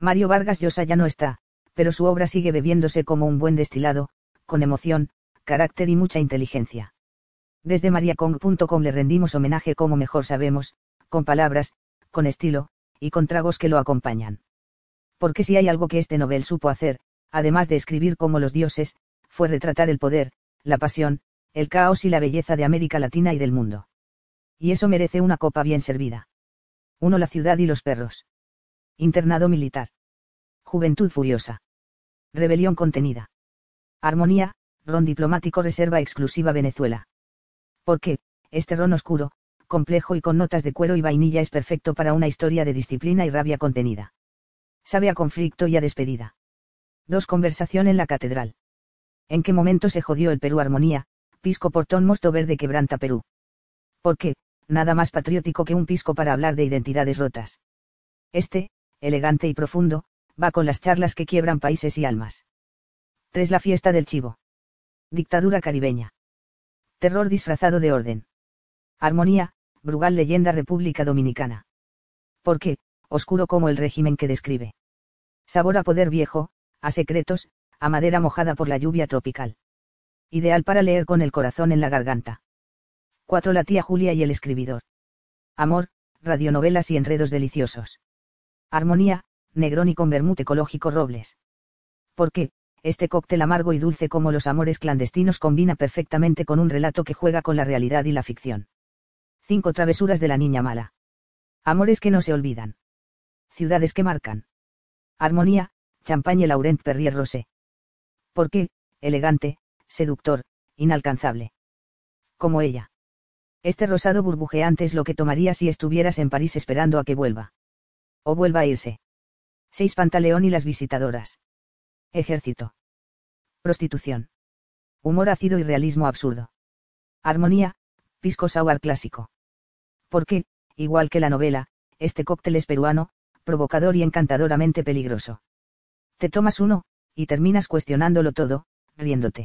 Mario Vargas Llosa ya no está, pero su obra sigue bebiéndose como un buen destilado, con emoción, carácter y mucha inteligencia. Desde mariacong.com le rendimos homenaje como mejor sabemos, con palabras, con estilo, y con tragos que lo acompañan. Porque si hay algo que este novel supo hacer, además de escribir como los dioses, fue retratar el poder, la pasión, el caos y la belleza de América Latina y del mundo. Y eso merece una copa bien servida. 1. La ciudad y los perros. Internado militar. Juventud furiosa. Rebelión contenida. Armonía, ron diplomático reserva exclusiva Venezuela. Porque, este ron oscuro, complejo y con notas de cuero y vainilla es perfecto para una historia de disciplina y rabia contenida. Sabe a conflicto y a despedida. 2. Conversación en la catedral. ¿En qué momento se jodió el Perú? Armonía, pisco portón mosto verde quebranta Perú. Porque, nada más patriótico que un pisco para hablar de identidades rotas. Elegante y profundo, va con las charlas que quiebran países y almas. 3. La fiesta del chivo. Dictadura caribeña. Terror disfrazado de orden. Armonía, Brugal leyenda República Dominicana. Porque, oscuro como el régimen que describe. Sabor a poder viejo, a secretos, a madera mojada por la lluvia tropical. Ideal para leer con el corazón en la garganta. 4. La tía Julia y el escribidor. Amor, radionovelas y enredos deliciosos. Armonía, Negroni con vermut ecológico Robles. Porque, este cóctel amargo y dulce como los amores clandestinos combina perfectamente con un relato que juega con la realidad y la ficción. 5. Travesuras de la niña mala. Amores que no se olvidan. Ciudades que marcan. Armonía, Champagne Laurent Perrier Rosé. Porque, elegante, seductor, inalcanzable. Como ella. Este rosado burbujeante es lo que tomarías si estuvieras en París esperando a que vuelva. O vuelva a irse. 6. Pantaleón y las visitadoras. Ejército. Prostitución. Humor ácido y realismo absurdo. Armonía, pisco sour clásico. Porque, igual que la novela, este cóctel es peruano, provocador y encantadoramente peligroso. Te tomas uno, y terminas cuestionándolo todo, riéndote.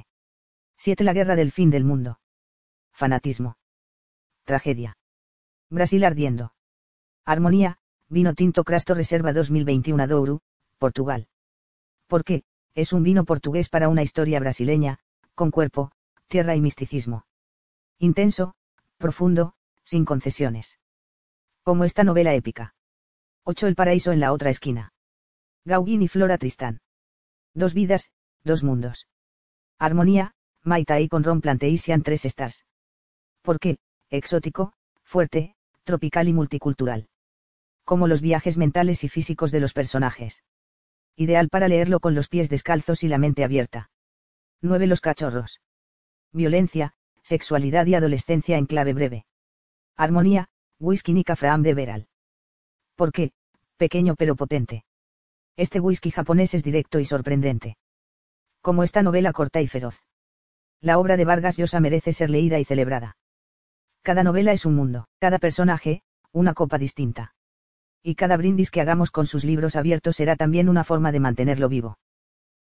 7. La guerra del fin del mundo. Fanatismo. Tragedia. Brasil ardiendo. Armonía, vino tinto Crasto Reserva 2021 Douro, Portugal. Porque, es un vino portugués para una historia brasileña, con cuerpo, tierra y misticismo. Intenso, profundo, sin concesiones. Como esta novela épica. 8. El paraíso en la otra esquina. Gauguin y Flora Tristán. 2 vidas, 2 mundos. Armonía, Maitai con Ron Plantation 3 stars. Porque, exótico, fuerte, tropical y multicultural. Como los viajes mentales y físicos de los personajes. Ideal para leerlo con los pies descalzos y la mente abierta. 9. Los cachorros. Violencia, sexualidad y adolescencia en clave breve. Armonía, whisky Nika Fraam de Beral. Porque, pequeño pero potente. Este whisky japonés es directo y sorprendente. Como esta novela corta y feroz. La obra de Vargas Llosa merece ser leída y celebrada. Cada novela es un mundo, cada personaje, una copa distinta. Y cada brindis que hagamos con sus libros abiertos será también una forma de mantenerlo vivo.